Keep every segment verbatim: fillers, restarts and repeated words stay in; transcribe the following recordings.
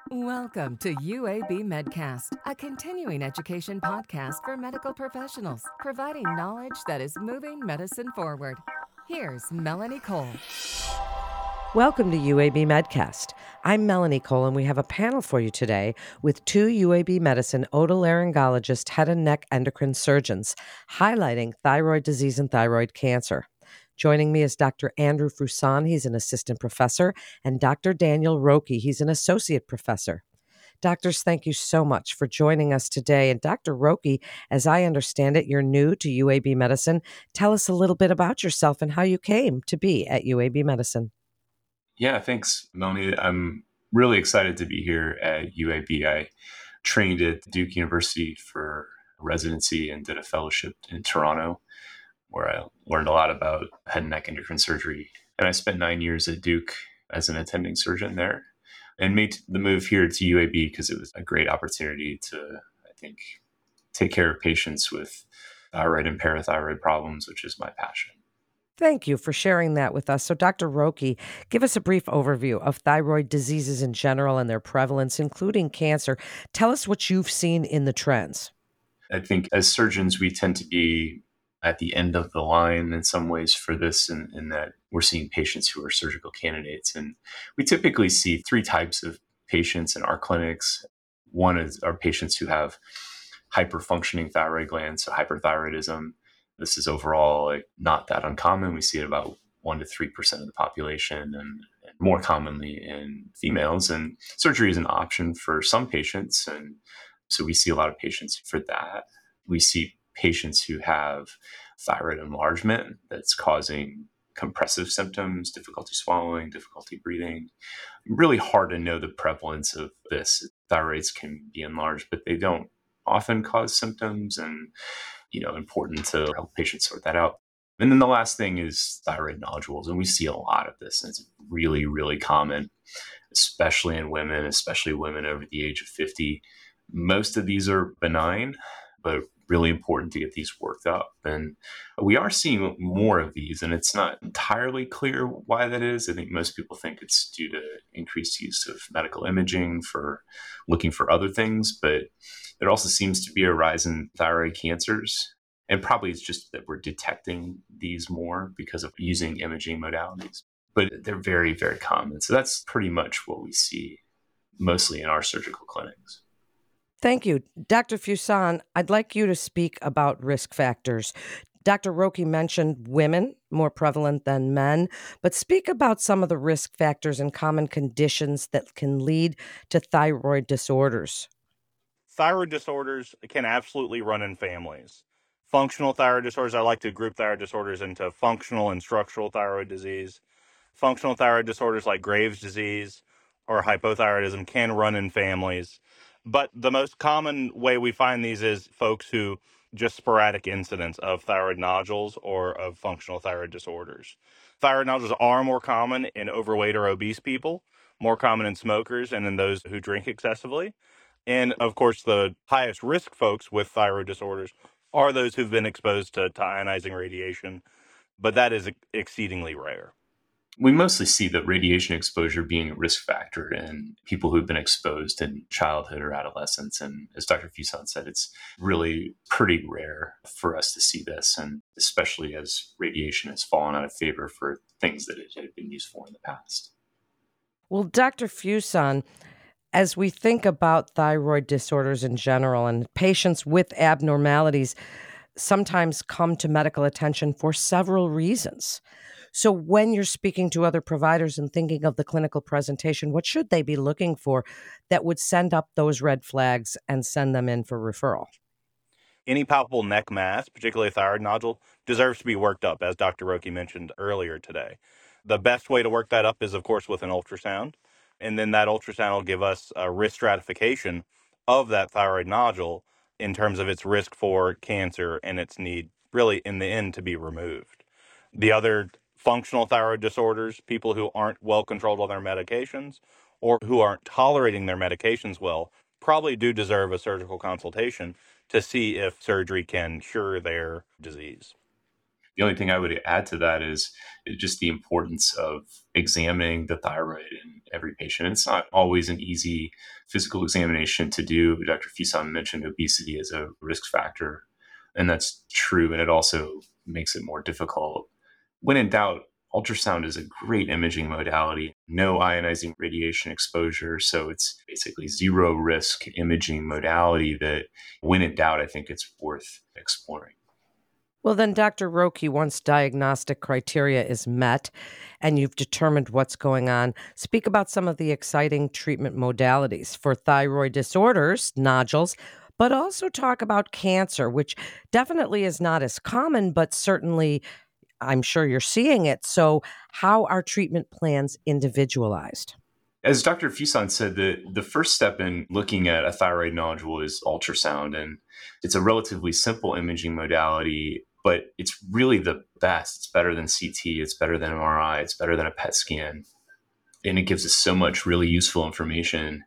Welcome to U A B Medcast, a continuing education podcast for medical professionals, providing knowledge that is moving medicine forward. Here's Melanie Cole. Welcome to U A B Medcast. I'm Melanie Cole, and we have a panel for you today with two U A B Medicine otolaryngologist head and neck endocrine surgeons highlighting thyroid disease and thyroid cancer. Joining me is Doctor Andrew Fuson. He's an assistant professor, and Doctor Daniel Roque. He's an associate professor. Doctors, thank you so much for joining us today. And Doctor Roque, as I understand it, you're new to U A B Medicine. Tell us a little bit about yourself and how you came to be at U A B Medicine. Yeah, thanks, Melanie. I'm really excited to be here at U A B. I trained at Duke University for residency and did a fellowship in Toronto, where I learned a lot about head and neck endocrine surgery. And I spent nine years at Duke as an attending surgeon there and made the move here to U A B because it was a great opportunity to, I think, take care of patients with thyroid and parathyroid problems, which is my passion. Thank you for sharing that with us. So, Doctor Roque, give us a brief overview of thyroid diseases in general and their prevalence, including cancer. Tell us what you've seen in the trends. I think as surgeons, we tend to be at the end of the line in some ways for this, in, in that we're seeing patients who are surgical candidates. And we typically see three types of patients in our clinics. One is our patients who have hyperfunctioning thyroid glands, so hyperthyroidism. This is overall like, not that uncommon. We see it about one to three percent of the population, and, and more commonly in females. And surgery is an option for some patients. And so we see a lot of patients for that. We see patients who have thyroid enlargement that's causing compressive symptoms, difficulty swallowing, difficulty breathing. Really hard to know the prevalence of this. Thyroids can be enlarged, but they don't often cause symptoms, and you know, important to help patients sort that out. And then the last thing is thyroid nodules. And we see a lot of this. And it's really, really common, especially in women, especially women over the age of fifty. Most of these are benign, but really important to get these worked up. And we are seeing more of these, and it's not entirely clear why that is. I think most people think it's due to increased use of medical imaging for looking for other things, but there also seems to be a rise in thyroid cancers. And probably it's just that we're detecting these more because of using imaging modalities. But they're very, very common. So that's pretty much what we see mostly in our surgical clinics. Thank you. Doctor Fuson, I'd like you to speak about risk factors. Doctor Roque mentioned women, more prevalent than men, but speak about some of the risk factors and common conditions that can lead to thyroid disorders. Thyroid disorders can absolutely run in families. Functional thyroid disorders, I like to group thyroid disorders into functional and structural thyroid disease. Functional thyroid disorders like Graves' disease or hypothyroidism can run in families. But the most common way we find these is folks who just sporadic incidents of thyroid nodules or of functional thyroid disorders. Thyroid nodules are more common in overweight or obese people, more common in smokers and in those who drink excessively. And of course, the highest risk folks with thyroid disorders are those who've been exposed to, to ionizing radiation, but that is exceedingly rare. We mostly see the radiation exposure being a risk factor in people who've been exposed in childhood or adolescence. And as Doctor Fuson said, it's really pretty rare for us to see this, and especially as radiation has fallen out of favor for things that it had been used for in the past. Well, Doctor Fuson, as we think about thyroid disorders in general, and patients with abnormalities sometimes come to medical attention for several reasons. So when you're speaking to other providers and thinking of the clinical presentation, what should they be looking for that would send up those red flags and send them in for referral? Any palpable neck mass, particularly a thyroid nodule, deserves to be worked up, as Doctor Roque mentioned earlier today. The best way to work that up is, of course, with an ultrasound. And then that ultrasound will give us a risk stratification of that thyroid nodule in terms of its risk for cancer and its need, really, in the end, to be removed. The other functional thyroid disorders, people who aren't well controlled on their medications or who aren't tolerating their medications well, probably do deserve a surgical consultation to see if surgery can cure their disease. The only thing I would add to that is just the importance of examining the thyroid in every patient. It's not always an easy physical examination to do. Doctor Fuson mentioned obesity as a risk factor, and that's true. And it also makes it more difficult. When in doubt, ultrasound is a great imaging modality, no ionizing radiation exposure. So it's basically zero risk imaging modality that when in doubt, I think it's worth exploring. Well, then, Doctor Roque, once diagnostic criteria is met and you've determined what's going on, speak about some of the exciting treatment modalities for thyroid disorders, nodules, but also talk about cancer, which definitely is not as common, but certainly I'm sure you're seeing it. So how are treatment plans individualized? As Doctor Fuson said, the, the first step in looking at a thyroid nodule is ultrasound. And it's a relatively simple imaging modality, but it's really the best. It's better than C T. It's better than M R I. It's better than a P E T scan. And it gives us so much really useful information.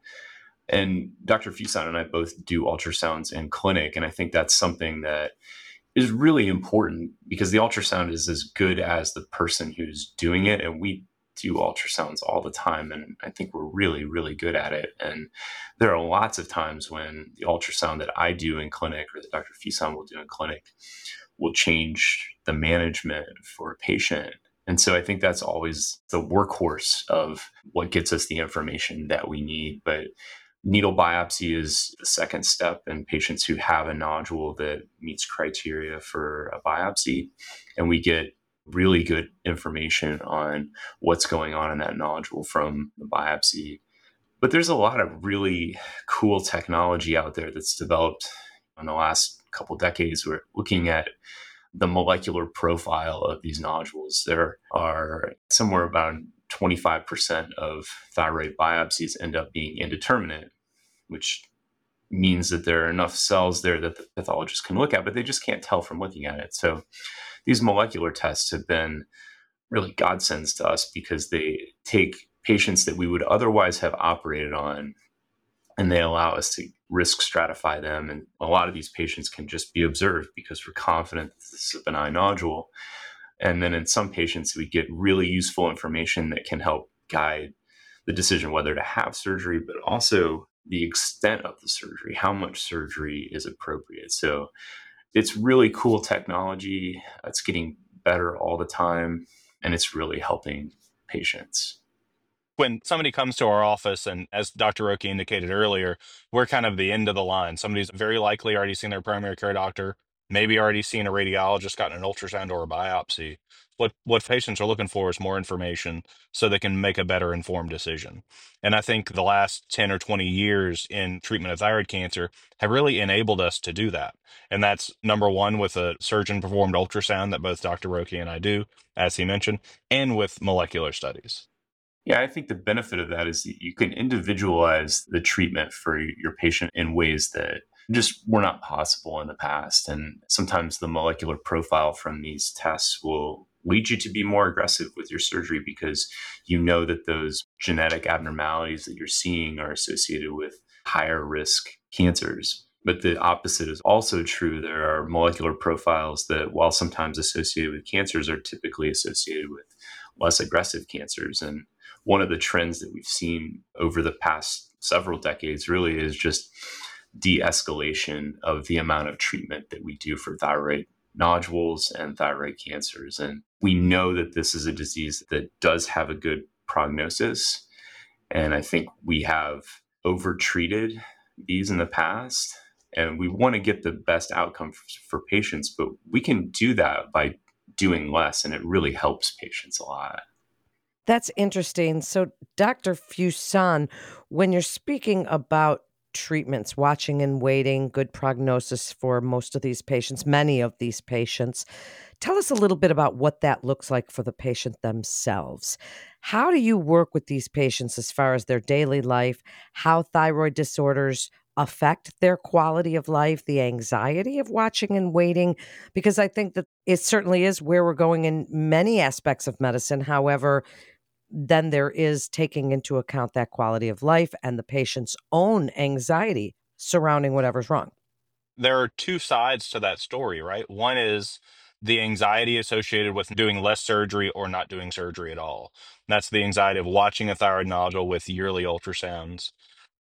And Doctor Fuson and I both do ultrasounds in clinic. And I think that's something that is really important because the ultrasound is as good as the person who's doing it. And we do ultrasounds all the time. And I think we're really, really good at it. And there are lots of times when the ultrasound that I do in clinic or that Doctor Fuson will do in clinic will change the management for a patient. And so I think that's always the workhorse of what gets us the information that we need. But needle biopsy is the second step in patients who have a nodule that meets criteria for a biopsy. And we get really good information on what's going on in that nodule from the biopsy. But there's a lot of really cool technology out there that's developed in the last couple decades. We're looking at the molecular profile of these nodules. There are somewhere about twenty-five percent of thyroid biopsies end up being indeterminate, which means that there are enough cells there that the pathologist can look at, but they just can't tell from looking at it. So these molecular tests have been really godsends to us because they take patients that we would otherwise have operated on and they allow us to risk stratify them. And a lot of these patients can just be observed because we're confident that this is a benign nodule. And then in some patients, we get really useful information that can help guide the decision whether to have surgery, but also the extent of the surgery, how much surgery is appropriate. So it's really cool technology. It's getting better all the time, and it's really helping patients. When somebody comes to our office, and as Doctor Roque indicated earlier, we're kind of the end of the line. Somebody's very likely already seen their primary care doctor, maybe already seen a radiologist, gotten an ultrasound or a biopsy. What what patients are looking for is more information so they can make a better informed decision. And I think the last ten or twenty years in treatment of thyroid cancer have really enabled us to do that. And that's number one with a surgeon performed ultrasound that both Doctor Roque and I do, as he mentioned, and with molecular studies. Yeah, I think the benefit of that is that you can individualize the treatment for your patient in ways that just were not possible in the past. And sometimes the molecular profile from these tests will lead you to be more aggressive with your surgery because you know that those genetic abnormalities that you're seeing are associated with higher risk cancers. But the opposite is also true. There are molecular profiles that, while sometimes associated with cancers, are typically associated with less aggressive cancers. And one of the trends that we've seen over the past several decades really is just de-escalation of the amount of treatment that we do for thyroid nodules and thyroid cancers. And we know that this is a disease that does have a good prognosis. And I think we have overtreated these in the past. And we want to get the best outcome for patients, but we can do that by doing less. And it really helps patients a lot. That's interesting. So, Doctor Fuson, when you're speaking about treatments, watching and waiting, good prognosis for most of these patients, many of these patients, tell us a little bit about what that looks like for the patient themselves. How do you work with these patients as far as their daily life, how thyroid disorders affect their quality of life, the anxiety of watching and waiting? Because I think that it certainly is where we're going in many aspects of medicine. However, then there is taking into account that quality of life and the patient's own anxiety surrounding whatever's wrong. There are two sides to that story, right? One is the anxiety associated with doing less surgery or not doing surgery at all. That's the anxiety of watching a thyroid nodule with yearly ultrasounds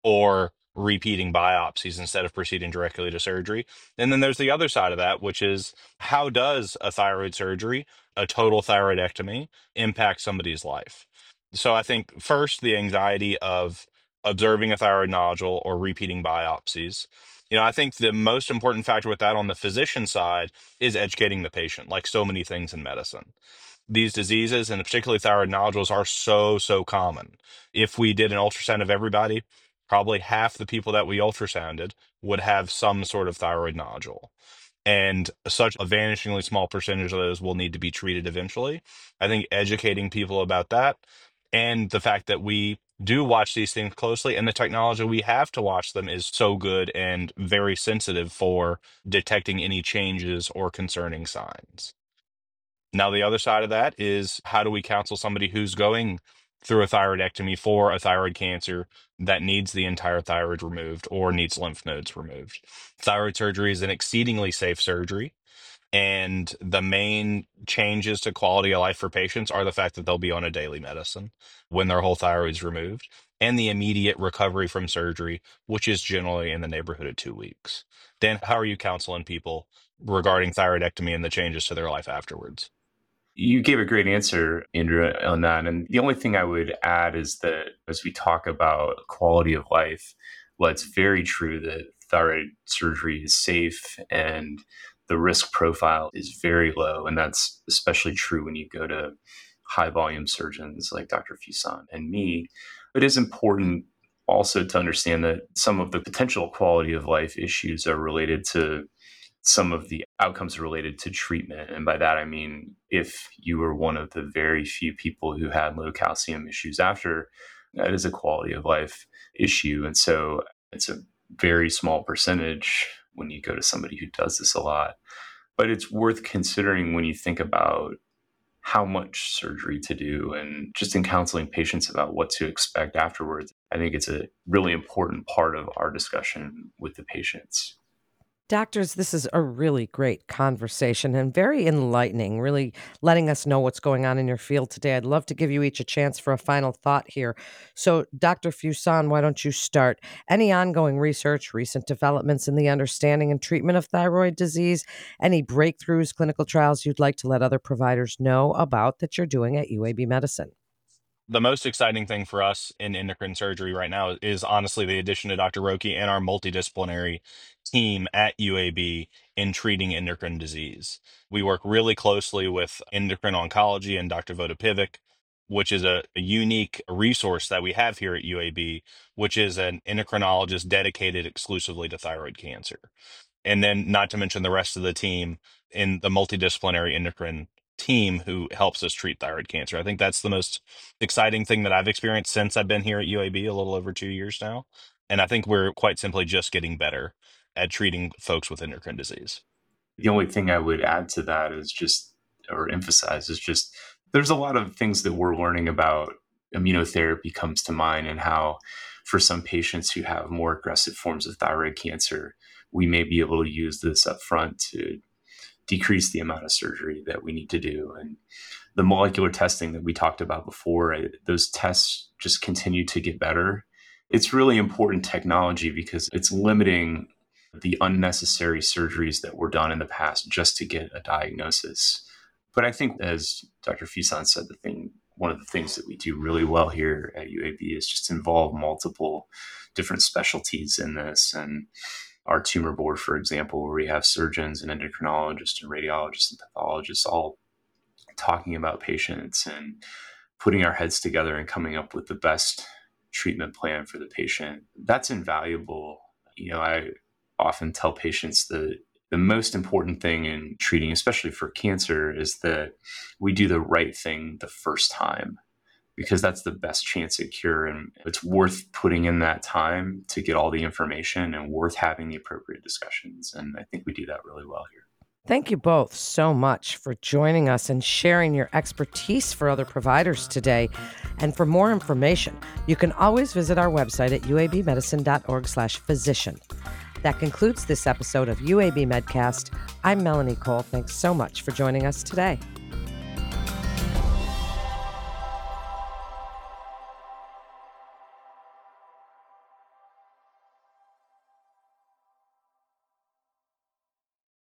or repeating biopsies instead of proceeding directly to surgery. And then there's the other side of that, which is how does a thyroid surgery, a total thyroidectomy, impact somebody's life? So I think first, the anxiety of observing a thyroid nodule or repeating biopsies. You know, I think the most important factor with that on the physician side is educating the patient, like so many things in medicine. These diseases, and particularly thyroid nodules, are so, so common. If we did an ultrasound of everybody, probably half the people that we ultrasounded would have some sort of thyroid nodule. And such a vanishingly small percentage of those will need to be treated eventually. I think educating people about that and the fact that we do watch these things closely and the technology we have to watch them is so good and very sensitive for detecting any changes or concerning signs. Now, the other side of that is how do we counsel somebody who's going through a thyroidectomy for a thyroid cancer that needs the entire thyroid removed or needs lymph nodes removed? Thyroid surgery is an exceedingly safe surgery. And the main changes to quality of life for patients are the fact that they'll be on a daily medicine when their whole thyroid's removed, and the immediate recovery from surgery, which is generally in the neighborhood of two weeks. Dan, how are you counseling people regarding thyroidectomy and the changes to their life afterwards? You gave a great answer, Andrew, on that. And the only thing I would add is that as we talk about quality of life, well, it's very true that thyroid surgery is safe and the risk profile is very low. And that's especially true when you go to high volume surgeons like Doctor Fuson and me. It is important also to understand that some of the potential quality of life issues are related to some of the outcomes related to treatment. And by that, I mean, if you were one of the very few people who had low calcium issues after, that is a quality of life issue. And so it's a very small percentage when you go to somebody who does this a lot. But it's worth considering when you think about how much surgery to do and just in counseling patients about what to expect afterwards. I think it's a really important part of our discussion with the patients. Doctors, this is a really great conversation and very enlightening, really letting us know what's going on in your field today. I'd love to give you each a chance for a final thought here. So, Doctor Fuson, why don't you start? Any ongoing research, recent developments in the understanding and treatment of thyroid disease, any breakthroughs, clinical trials you'd like to let other providers know about that you're doing at U A B Medicine? The most exciting thing for us in endocrine surgery right now is honestly the addition of Doctor Roki and our multidisciplinary team at U A B in treating endocrine disease. We work really closely with endocrine oncology and Doctor Vodopivic, which is a, a unique resource that we have here at U A B, which is an endocrinologist dedicated exclusively to thyroid cancer. And then not to mention the rest of the team in the multidisciplinary endocrine team who helps us treat thyroid cancer. I think that's the most exciting thing that I've experienced since I've been here at U A B a little over two years now. And I think we're quite simply just getting better at treating folks with endocrine disease. The only thing I would add to that is just, or emphasize, is just there's a lot of things that we're learning about. Immunotherapy comes to mind, and how for some patients who have more aggressive forms of thyroid cancer, we may be able to use this up front to decrease the amount of surgery that we need to do. And the molecular testing that we talked about before, those tests just continue to get better. It's really important technology because it's limiting the unnecessary surgeries that were done in the past just to get a diagnosis. But I think, as Doctor Fuson said, the thing, one of the things that we do really well here at U A B is just involve multiple different specialties in this. And our tumor board, for example, where we have surgeons and endocrinologists and radiologists and pathologists all talking about patients and putting our heads together and coming up with the best treatment plan for the patient. That's invaluable. You know, I often tell patients that the most important thing in treating, especially for cancer, is that we do the right thing the first time, because that's the best chance at cure. And it's worth putting in that time to get all the information and worth having the appropriate discussions. And I think we do that really well here. Thank you both so much for joining us and sharing your expertise for other providers today. And for more information, you can always visit our website at uabmedicine.org slash physician. That concludes this episode of U A B Medcast. I'm Melanie Cole. Thanks so much for joining us today.